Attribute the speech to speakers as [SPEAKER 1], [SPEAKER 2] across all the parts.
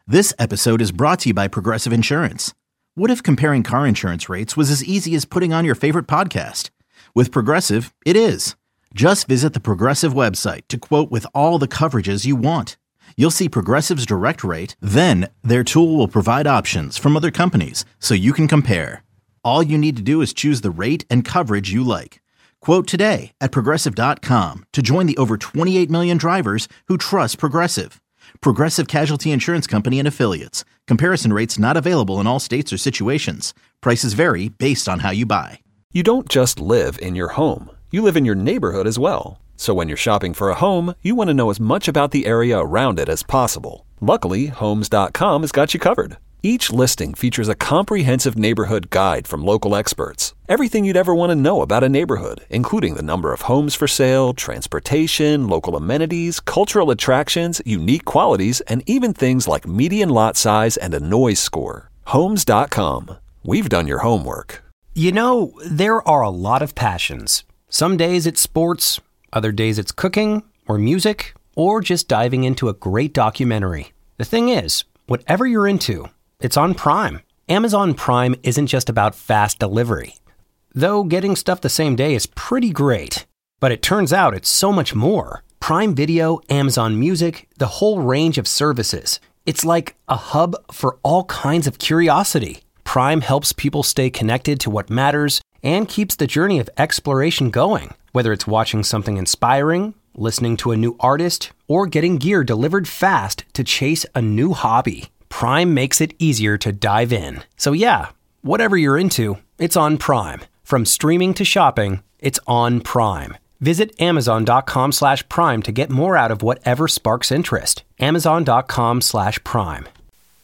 [SPEAKER 1] This episode is brought to you by Progressive Insurance. What if comparing car insurance rates was as easy as putting on your favorite podcast? With Progressive, it is. Just visit the Progressive website to quote with all the coverages you want. You'll see Progressive's direct rate, then their tool will provide options from other companies so you can compare. All you need to do is choose the rate and coverage you like. Quote today at Progressive.com to join the over 28 million drivers who trust Progressive. Progressive Casualty Insurance Company and Affiliates. Comparison rates not available in all states or situations. Prices vary based on how you buy.
[SPEAKER 2] You don't just live in your home. You live in your neighborhood as well. So when you're shopping for a home, you want to know as much about the area around it as possible. Luckily, Homes.com has got you covered. Each listing features a comprehensive neighborhood guide from local experts. Everything you'd ever want to know about a neighborhood, including the number of homes for sale, transportation, local amenities, cultural attractions, unique qualities, and even things like median lot size and a noise score. Homes.com. We've done your homework.
[SPEAKER 3] You know, there are a lot of passions. Some days it's sports, other days it's cooking, or music, or just diving into a great documentary. The thing is, whatever you're into, it's on Prime. Amazon Prime isn't just about fast delivery. Though getting stuff the same day is pretty great. But it turns out it's so much more. Prime Video, Amazon Music, the whole range of services. It's like a hub for all kinds of curiosity. Prime helps people stay connected to what matters and keeps the journey of exploration going. Whether it's watching something inspiring, listening to a new artist, or getting gear delivered fast to chase a new hobby. Prime makes it easier to dive in. So yeah, whatever you're into, it's on Prime. From streaming to shopping, it's on Prime. Visit Amazon.com/Prime to get more out of whatever sparks interest. Amazon.com/Prime.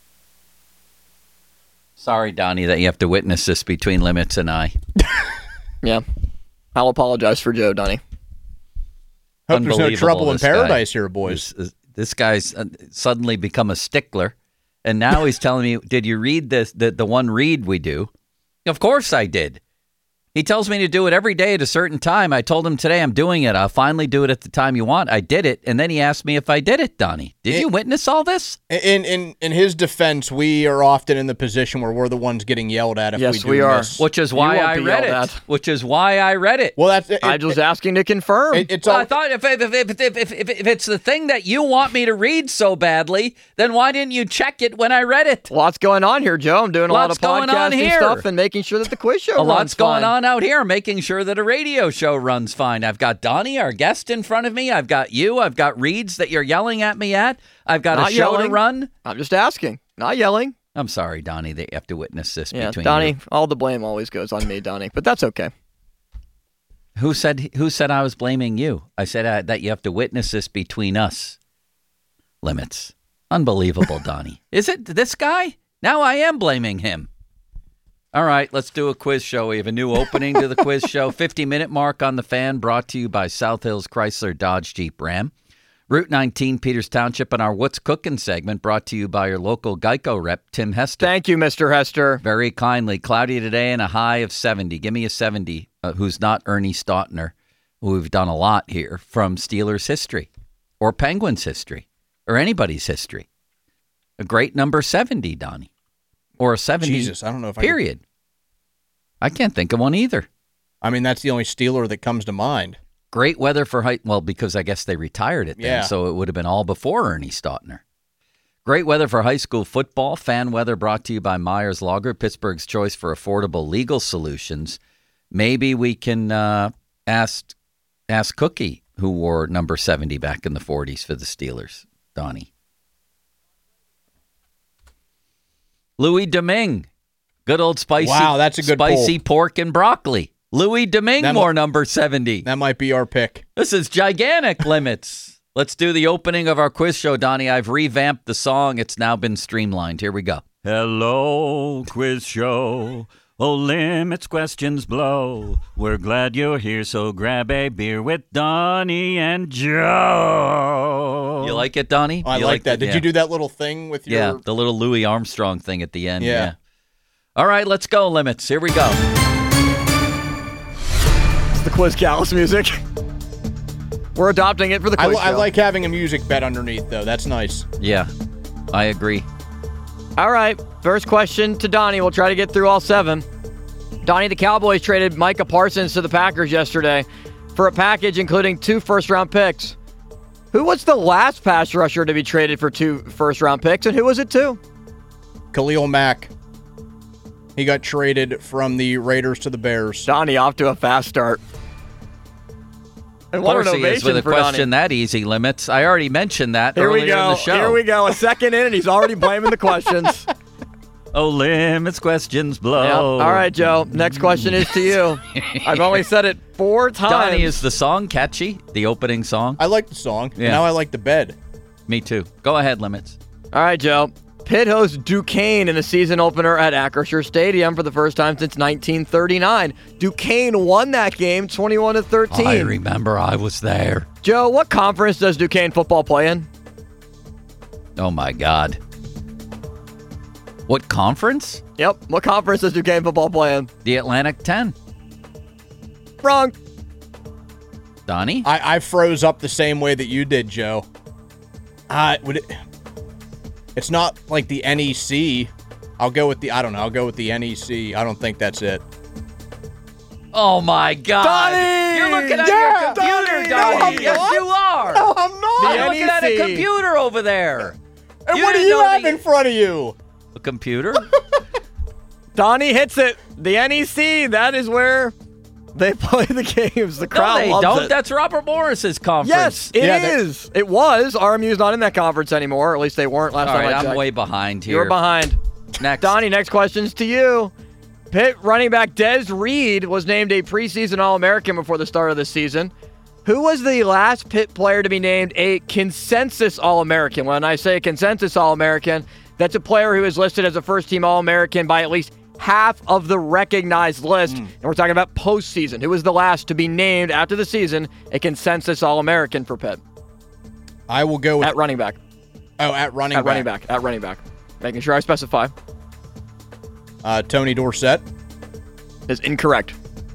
[SPEAKER 4] Sorry, Donnie, that you have to witness this between Limits and I.
[SPEAKER 5] Yeah. I'll apologize for Joe, Donnie.
[SPEAKER 6] Hope there's no trouble in paradise here, boys.
[SPEAKER 4] This guy's suddenly become a stickler. And now he's telling me, did you read this? The one read we do? Of course I did. He tells me to do it every day at a certain time. I told him today I'm doing it. I'll finally do it at the time you want. I did it. And then he asked me if I did it, Donnie. Did you witness all this?
[SPEAKER 6] In his defense, we are often in the position where we're the ones getting yelled at if
[SPEAKER 5] yes,
[SPEAKER 6] we do
[SPEAKER 5] are.
[SPEAKER 6] miss.
[SPEAKER 4] Which is why I read it. Which is why I read it.
[SPEAKER 6] Well, that's
[SPEAKER 5] I was asking to confirm.
[SPEAKER 4] I thought if it's the thing that you want me to read so badly, then why didn't you check it when I read it?
[SPEAKER 5] Lots going on here, Joe. I'm doing a lot of podcasting stuff and making sure that the quiz show runs fine.
[SPEAKER 4] Lots going on out here, making sure that a radio show runs fine. I've got Donnie, our guest, in front of me. I've got you. I've got reads that you're yelling at me at. I've got a show to run.
[SPEAKER 5] I'm just asking, not yelling.
[SPEAKER 4] I'm sorry, Donnie, that you have to witness this between
[SPEAKER 5] Donnie,
[SPEAKER 4] you.
[SPEAKER 5] all the blame always goes on me, Donnie, but that's okay.
[SPEAKER 4] Who said I was blaming you? I said that you have to witness this between us. Limits. Unbelievable, Donnie. Is it this guy? Now I am blaming him. All right, let's do a quiz show. We have a new opening to the quiz show. 50-minute mark on the Fan, brought to you by South Hills Chrysler Dodge Jeep Ram. Route 19, Peters Township, and our What's Cooking segment, brought to you by your local Geico rep, Tim Hester.
[SPEAKER 5] Thank you, Mr. Hester.
[SPEAKER 4] Very kindly. Cloudy today and a high of 70. Give me a 70, who's not Ernie Stautner, who we've done a lot here, from Steelers history or Penguins history or anybody's history. A great number 70, Donnie. Or a 70,
[SPEAKER 6] Jesus, I don't know if
[SPEAKER 4] period. I can't think of one either.
[SPEAKER 6] I mean, that's the only Steeler that comes to mind.
[SPEAKER 4] Great weather for because I guess they retired it then, so it would have been all before Ernie Stautner. Great weather for high school football. Fan weather brought to you by Myers Lager, Pittsburgh's choice for affordable legal solutions. Maybe we can ask Cookie, who wore number 70 back in the 40s for the Steelers, Donnie. Louis Domingue. Good old spicy.
[SPEAKER 6] Wow, that's a good
[SPEAKER 4] spicy
[SPEAKER 6] pull.
[SPEAKER 4] Pork and broccoli. Louis Domingue wore number 70.
[SPEAKER 6] That might be our pick.
[SPEAKER 4] This is gigantic, Limits. Let's do the opening of our quiz show, Donnie. I've revamped the song. It's now been streamlined. Here we go. Hello, quiz show. Oh, Limits questions blow. We're glad you're here, so grab a beer with Donnie and Joe. You like it, Donnie?
[SPEAKER 6] I like that. Did you do that little thing with your...
[SPEAKER 4] Yeah, the little Louis Armstrong thing at the end. Yeah. All right, let's go, Limits. Here we go.
[SPEAKER 5] It's the Quiz Callus music. We're adopting it for the quiz show.
[SPEAKER 6] I like having a music bed underneath, though. That's nice.
[SPEAKER 4] Yeah, I agree.
[SPEAKER 5] All right. First question to Donnie. We'll try to get through all 7. Donnie, the Cowboys traded Micah Parsons to the Packers yesterday for a package including 2 first-round picks. Who was the last pass rusher to be traded for 2 first-round picks, and who was it to?
[SPEAKER 6] Khalil Mack. He got traded from the Raiders to the Bears.
[SPEAKER 5] Donnie off to a fast start.
[SPEAKER 4] And what an ovation with a question that easy, Limits. I already mentioned that earlier in the show.
[SPEAKER 5] Here we go. A second in, and he's already blaming the questions.
[SPEAKER 4] Oh, Limits, questions blow.
[SPEAKER 5] Yep. All right, Joe. Next question is to you. I've only said it 4 times.
[SPEAKER 4] Donnie, is the song catchy? The opening song?
[SPEAKER 6] I like the song. Yeah. Now I like the bed.
[SPEAKER 4] Me too. Go ahead, Limits.
[SPEAKER 5] All right, Joe. Pitt hosts Duquesne in the season opener at Acrisure Stadium for the first time since 1939. Duquesne won that game 21-13.
[SPEAKER 4] I remember. I was there.
[SPEAKER 5] Joe, what conference does Duquesne football play in?
[SPEAKER 4] Oh, my God. What conference?
[SPEAKER 5] Yep. What conference does Duquesne football play in?
[SPEAKER 4] The Atlantic 10.
[SPEAKER 5] Wrong.
[SPEAKER 4] Donnie?
[SPEAKER 6] I froze up the same way that you did, Joe. It's not like the NEC. I'll go with the NEC. I don't think that's it.
[SPEAKER 4] Oh, my God.
[SPEAKER 5] Donnie!
[SPEAKER 4] You're looking at your computer, Donnie. No, yes, you are.
[SPEAKER 6] No, I'm not.
[SPEAKER 4] I'm looking at a computer over there.
[SPEAKER 6] And what do you have in front of you?
[SPEAKER 4] A computer?
[SPEAKER 5] Donnie hits it. The NEC, that is where they play the games. The crowd loves
[SPEAKER 4] don't.
[SPEAKER 5] It.
[SPEAKER 4] That's Robert Morris's conference.
[SPEAKER 5] Yes, it is. It was. RMU's not in that conference anymore. Or at least they weren't last time I checked.
[SPEAKER 4] All right, I'm way behind here.
[SPEAKER 5] You're behind.
[SPEAKER 4] Next.
[SPEAKER 5] Donnie, next question's to you. Pitt running back Des Reed was named a preseason All-American before the start of the season. Who was the last Pitt player to be named a consensus All-American? When I say consensus All-American, that's a player who is listed as a first-team All-American by at least half of the recognized list. And we're talking about postseason. Who was the last to be named after the season a consensus All-American for Pitt?
[SPEAKER 6] I will go with...
[SPEAKER 5] At running back.
[SPEAKER 6] Oh, at running back.
[SPEAKER 5] At running back. Making sure I specify.
[SPEAKER 6] Tony Dorsett.
[SPEAKER 5] Is incorrect.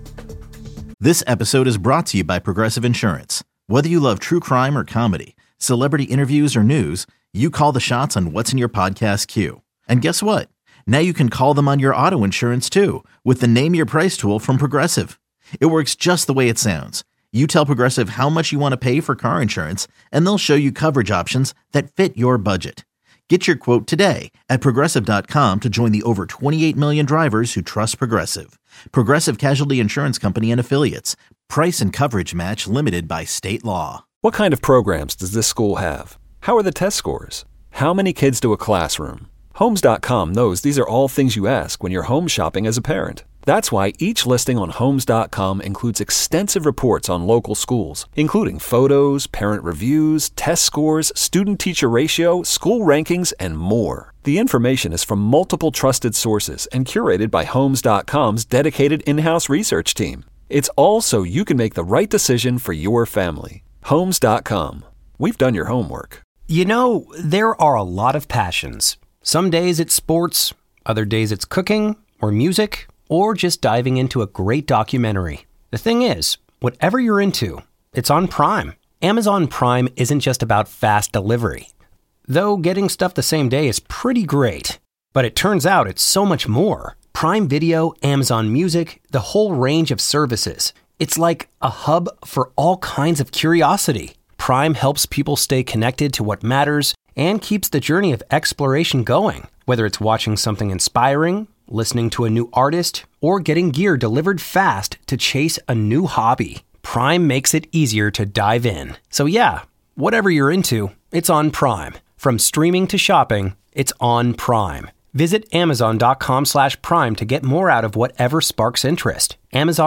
[SPEAKER 1] This episode is brought to you by Progressive Insurance. Whether you love true crime or comedy, celebrity interviews or news, you call the shots on what's in your podcast queue. And guess what? Now you can call them on your auto insurance too with the Name Your Price tool from Progressive. It works just the way it sounds. You tell Progressive how much you want to pay for car insurance, and they'll show you coverage options that fit your budget. Get your quote today at Progressive.com to join the over 28 million drivers who trust Progressive. Progressive Casualty Insurance Company and Affiliates. Price and coverage match limited by state law.
[SPEAKER 2] What kind of programs does this school have? How are the test scores? How many kids do a classroom? Homes.com knows these are all things you ask when you're home shopping as a parent. That's why each listing on Homes.com includes extensive reports on local schools, including photos, parent reviews, test scores, student-teacher ratio, school rankings, and more. The information is from multiple trusted sources and curated by Homes.com's dedicated in-house research team. It's all so you can make the right decision for your family. Homes.com. We've done your homework.
[SPEAKER 3] You know, there are a lot of passions. Some days it's sports, other days it's cooking or music, or just diving into a great documentary. The thing is, whatever you're into, it's on Prime. Amazon Prime isn't just about fast delivery. Though getting stuff the same day is pretty great. But it turns out it's so much more. Prime Video, Amazon Music, the whole range of services. It's like a hub for all kinds of curiosity. Prime helps people stay connected to what matters and keeps the journey of exploration going. Whether it's watching something inspiring, listening to a new artist, or getting gear delivered fast to chase a new hobby, Prime makes it easier to dive in. So yeah, whatever you're into, it's on Prime. From streaming to shopping, it's on Prime. Visit Amazon.com/Prime to get more out of whatever sparks interest.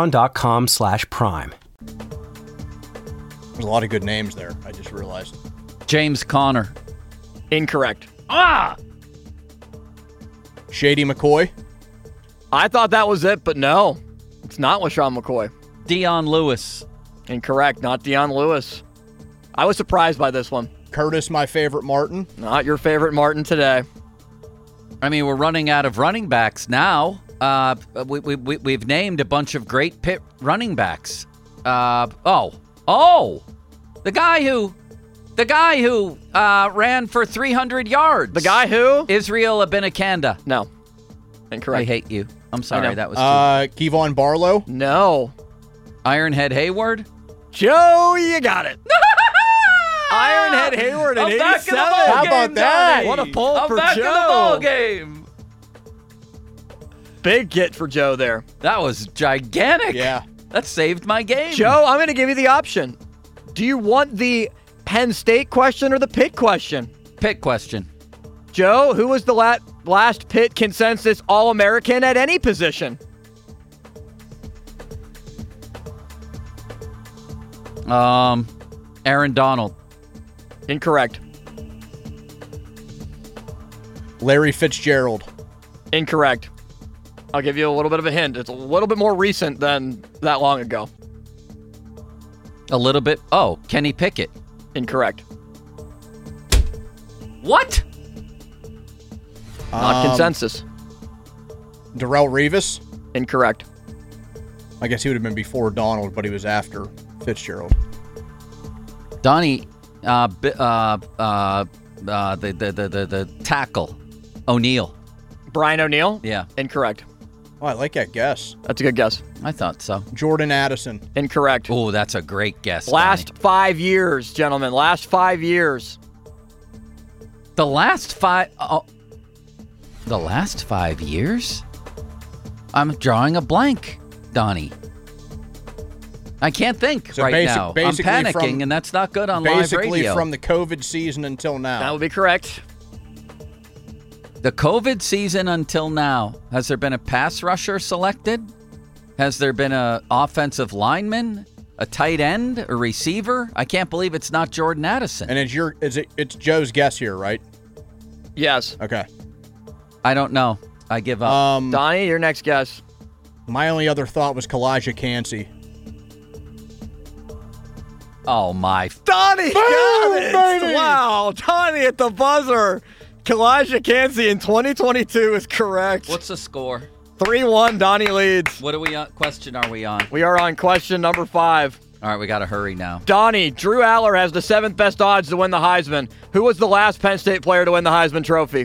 [SPEAKER 3] Amazon.com/Prime.
[SPEAKER 6] There's a lot of good names there, I just realized.
[SPEAKER 4] James Conner.
[SPEAKER 5] Incorrect.
[SPEAKER 6] Shady McCoy.
[SPEAKER 5] I thought that was it, but no. It's not LaShawn McCoy.
[SPEAKER 4] Dion Lewis.
[SPEAKER 5] Incorrect. Not Dion Lewis. I was surprised by this one.
[SPEAKER 6] Curtis, my favorite Martin.
[SPEAKER 5] Not your favorite Martin today.
[SPEAKER 4] I mean, we're running out of running backs now. We've named a bunch of great Pitt running backs. The The guy who ran for 300 yards.
[SPEAKER 5] The guy who?
[SPEAKER 4] Israel Abenakanda.
[SPEAKER 5] No. Incorrect.
[SPEAKER 4] I hate you. I'm sorry.
[SPEAKER 5] know.
[SPEAKER 4] That was
[SPEAKER 6] Kevon Barlow.
[SPEAKER 5] No.
[SPEAKER 4] Ironhead Hayward.
[SPEAKER 5] Joe, you got it. Ironhead Hayward in
[SPEAKER 4] I'm back in
[SPEAKER 5] 87.
[SPEAKER 4] the ball
[SPEAKER 6] How
[SPEAKER 4] game,
[SPEAKER 6] about that?
[SPEAKER 4] Donnie.
[SPEAKER 5] What a pull
[SPEAKER 4] I'm
[SPEAKER 5] for
[SPEAKER 4] back
[SPEAKER 5] Joe.
[SPEAKER 4] in the ball game.
[SPEAKER 5] Big get for Joe there.
[SPEAKER 4] That was gigantic.
[SPEAKER 6] Yeah.
[SPEAKER 4] That saved my game.
[SPEAKER 5] Joe, I'm going to give you the option. Do you want the Penn State question or the Pitt question?
[SPEAKER 4] Pick question.
[SPEAKER 5] Joe, who was the last Pitt consensus All-American at any position?
[SPEAKER 4] Aaron Donald.
[SPEAKER 5] Incorrect.
[SPEAKER 6] Larry Fitzgerald.
[SPEAKER 5] Incorrect. I'll give you a little bit of a hint. It's a little bit more recent than that long ago.
[SPEAKER 4] A little bit. Oh, Kenny Pickett.
[SPEAKER 5] Incorrect.
[SPEAKER 4] What?
[SPEAKER 5] Not consensus.
[SPEAKER 6] Darrell Revis.
[SPEAKER 5] Incorrect.
[SPEAKER 6] I guess he would have been before Donald, but he was after Fitzgerald.
[SPEAKER 4] Donnie, the tackle, O'Neal.
[SPEAKER 5] Brian O'Neill?
[SPEAKER 4] Yeah,
[SPEAKER 5] Incorrect.
[SPEAKER 6] Oh, I like that guess.
[SPEAKER 5] That's a good guess.
[SPEAKER 4] I thought so.
[SPEAKER 6] Jordan Addison.
[SPEAKER 5] Incorrect.
[SPEAKER 4] Oh, that's a great guess.
[SPEAKER 5] Last 5 years, gentlemen. Last 5 years.
[SPEAKER 4] Donnie. The last 5. Oh, the last 5 years. I'm drawing a blank, Donnie. I can't think
[SPEAKER 6] So
[SPEAKER 4] right now. I'm
[SPEAKER 6] basically
[SPEAKER 4] panicking, and that's not good on live
[SPEAKER 6] Basically
[SPEAKER 4] radio.
[SPEAKER 6] from the COVID season until now.
[SPEAKER 5] That would be correct.
[SPEAKER 4] The COVID season until now, has there been a pass rusher selected? Has there been an offensive lineman, a tight end, a receiver? I can't believe it's not Jordan Addison.
[SPEAKER 6] And it's Joe's guess here, right?
[SPEAKER 5] Yes.
[SPEAKER 6] Okay.
[SPEAKER 4] I don't know. I give up.
[SPEAKER 5] Donnie, your next guess.
[SPEAKER 6] My only other thought was Kalijah Cansey.
[SPEAKER 4] Oh, my.
[SPEAKER 5] Donnie got it!
[SPEAKER 6] baby!
[SPEAKER 5] Wow, Donnie at the buzzer. Kalijah Cansey in 2022 is correct.
[SPEAKER 4] What's the score?
[SPEAKER 5] 3-1, Donnie leads.
[SPEAKER 4] What question are we on?
[SPEAKER 5] We are on question number 5.
[SPEAKER 4] All right, we got to hurry now.
[SPEAKER 5] Donnie, Drew Aller has the 7th best odds to win the Heisman. Who was the last Penn State player to win the Heisman Trophy?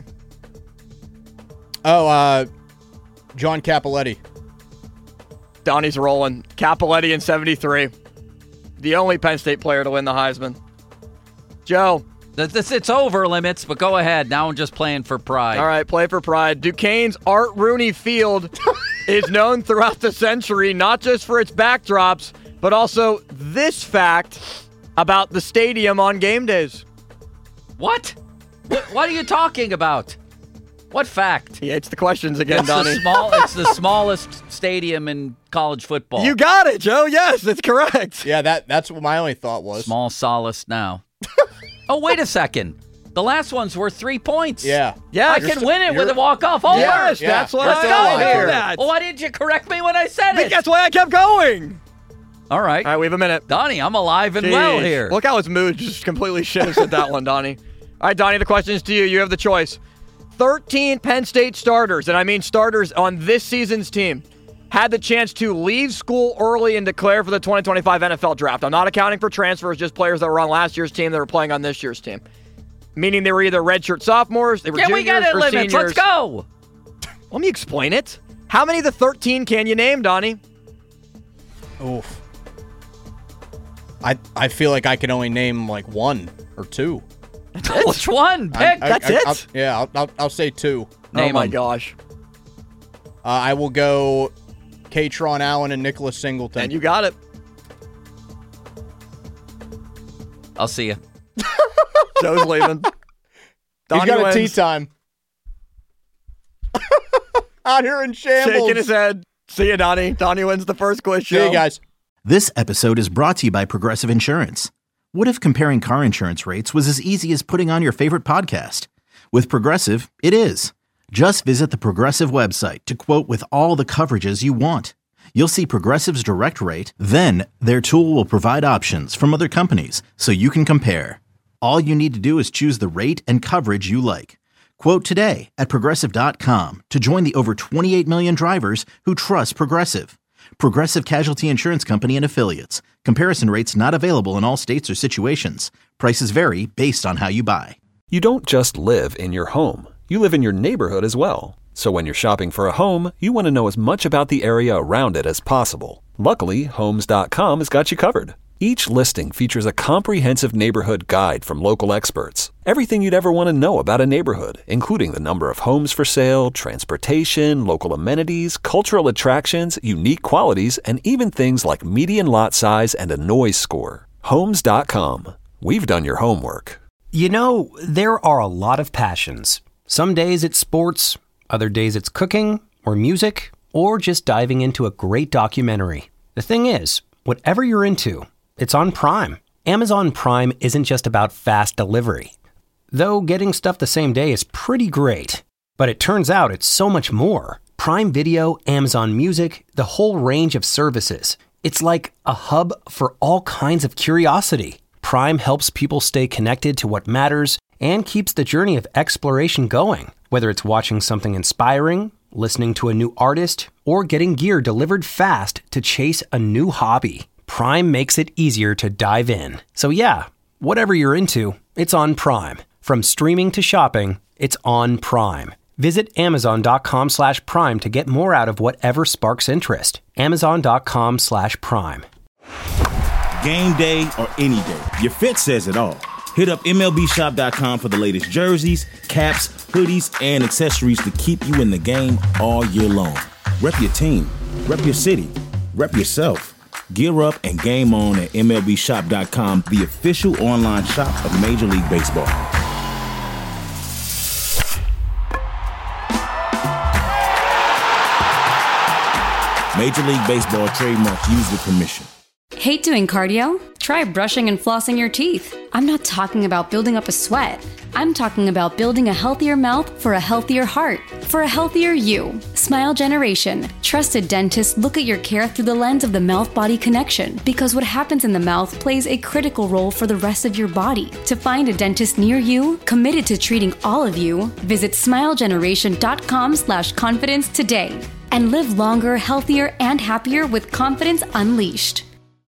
[SPEAKER 6] Oh, John Cappelletti.
[SPEAKER 5] Donnie's rolling. Cappelletti in 73. The only Penn State player to win the Heisman. Joe.
[SPEAKER 4] It's over limits, but go ahead. Now I'm just playing for pride.
[SPEAKER 5] All right, play for pride. Duquesne's Art Rooney Field is known throughout the century, not just for its backdrops, but also this fact about the stadium on game days.
[SPEAKER 4] What? What are you talking about? What fact?
[SPEAKER 5] He hates the questions again, Donnie.
[SPEAKER 4] It's the smallest stadium in college football.
[SPEAKER 5] You got it, Joe. Yes, it's correct.
[SPEAKER 6] Yeah, that's what my only thought was.
[SPEAKER 4] Small solace now. Oh, wait a second. The last ones were 3 points.
[SPEAKER 6] Yeah.
[SPEAKER 5] Yeah,
[SPEAKER 4] I can win it with a walk-off over.
[SPEAKER 5] Yes,
[SPEAKER 6] Yeah.
[SPEAKER 5] that's what
[SPEAKER 6] Let's
[SPEAKER 5] I
[SPEAKER 6] go
[SPEAKER 5] know
[SPEAKER 6] here.
[SPEAKER 5] that.
[SPEAKER 4] Well, why didn't you correct me when I said it?
[SPEAKER 5] That's why I kept going.
[SPEAKER 4] All right.
[SPEAKER 5] All right, we have a minute.
[SPEAKER 4] Donnie, I'm alive and well
[SPEAKER 5] Jeez.
[SPEAKER 4] here.
[SPEAKER 5] Look how his mood just completely shifts at that one, Donnie. All right, Donnie, the question is to you. You have the choice. 13 Penn State starters, and I mean starters on this season's team, had the chance to leave school early and declare for the 2025 NFL Draft. I'm not accounting for transfers, just players that were on last year's team that are playing on this year's team. Meaning they were either redshirt sophomores, they were
[SPEAKER 4] Yeah,
[SPEAKER 5] juniors,
[SPEAKER 4] we got it,
[SPEAKER 5] or
[SPEAKER 4] limits.
[SPEAKER 5] seniors.
[SPEAKER 4] Let's go.
[SPEAKER 5] Let me explain it. How many of the 13 can you name, Donnie?
[SPEAKER 6] Oof. I feel like I can only name like 1 or 2.
[SPEAKER 4] Which one? Pick.
[SPEAKER 5] That's it?
[SPEAKER 6] I'll say 2.
[SPEAKER 4] Name
[SPEAKER 5] oh my
[SPEAKER 4] 'em.
[SPEAKER 5] gosh.
[SPEAKER 6] I will go Katron Allen and Nicholas Singleton.
[SPEAKER 5] And you got it.
[SPEAKER 4] I'll see you.
[SPEAKER 5] Joe's leaving.
[SPEAKER 6] He's
[SPEAKER 5] Donnie
[SPEAKER 6] got
[SPEAKER 5] wins.
[SPEAKER 6] a tea time. Out here in shambles.
[SPEAKER 5] Shaking his head. See you, Donnie. Donnie wins the first quiz show.
[SPEAKER 6] See you guys.
[SPEAKER 1] This episode is brought to you by Progressive Insurance. What if comparing car insurance rates was as easy as putting on your favorite podcast? With Progressive, it is. Just visit the Progressive website to quote with all the coverages you want. You'll see Progressive's direct rate, then their tool will provide options from other companies so you can compare. All you need to do is choose the rate and coverage you like. Quote today at Progressive.com to join the over 28 million drivers who trust Progressive. Progressive Casualty Insurance Company and Affiliates. Comparison rates not available in all states or situations. Prices vary based on how you buy.
[SPEAKER 2] You don't just live in your home. You live in your neighborhood as well. So when you're shopping for a home, you want to know as much about the area around it as possible. Luckily, Homes.com has got you covered. Each listing features a comprehensive neighborhood guide from local experts. Everything you'd ever want to know about a neighborhood, including the number of homes for sale, transportation, local amenities, cultural attractions, unique qualities, and even things like median lot size and a noise score. Homes.com. We've done your homework.
[SPEAKER 3] You know, there are a lot of passions. Some days it's sports, other days it's cooking, or music, or just diving into a great documentary. The thing is, whatever you're into, it's on Prime. Amazon Prime isn't just about fast delivery. Though getting stuff the same day is pretty great. But it turns out it's so much more. Prime Video, Amazon Music, the whole range of services. It's like a hub for all kinds of curiosity. Prime helps people stay connected to what matters and keeps the journey of exploration going. Whether it's watching something inspiring, listening to a new artist, or getting gear delivered fast to chase a new hobby, Prime makes it easier to dive in. So yeah, whatever you're into, it's on Prime. From streaming to shopping, it's on Prime. Visit Amazon.com/Prime to get more out of whatever sparks interest. Amazon.com/Prime.
[SPEAKER 7] Game day or any day, your fit says it all. Hit up MLBshop.com for the latest jerseys, caps, hoodies, and accessories to keep you in the game all year long. Rep your team, rep your city, rep yourself. Gear up and game on at MLBshop.com, the official online shop of Major League Baseball. Major League Baseball trademark used with permission.
[SPEAKER 8] Hate doing cardio? Try brushing and flossing your teeth. I'm not talking about building up a sweat. I'm talking about building a healthier mouth for a healthier heart, for a healthier you. Smile Generation. Trusted dentists look at your care through the lens of the mouth-body connection, because what happens in the mouth plays a critical role for the rest of your body. To find a dentist near you, committed to treating all of you, visit smilegeneration.com/confidence today and live longer, healthier, and happier with confidence unleashed.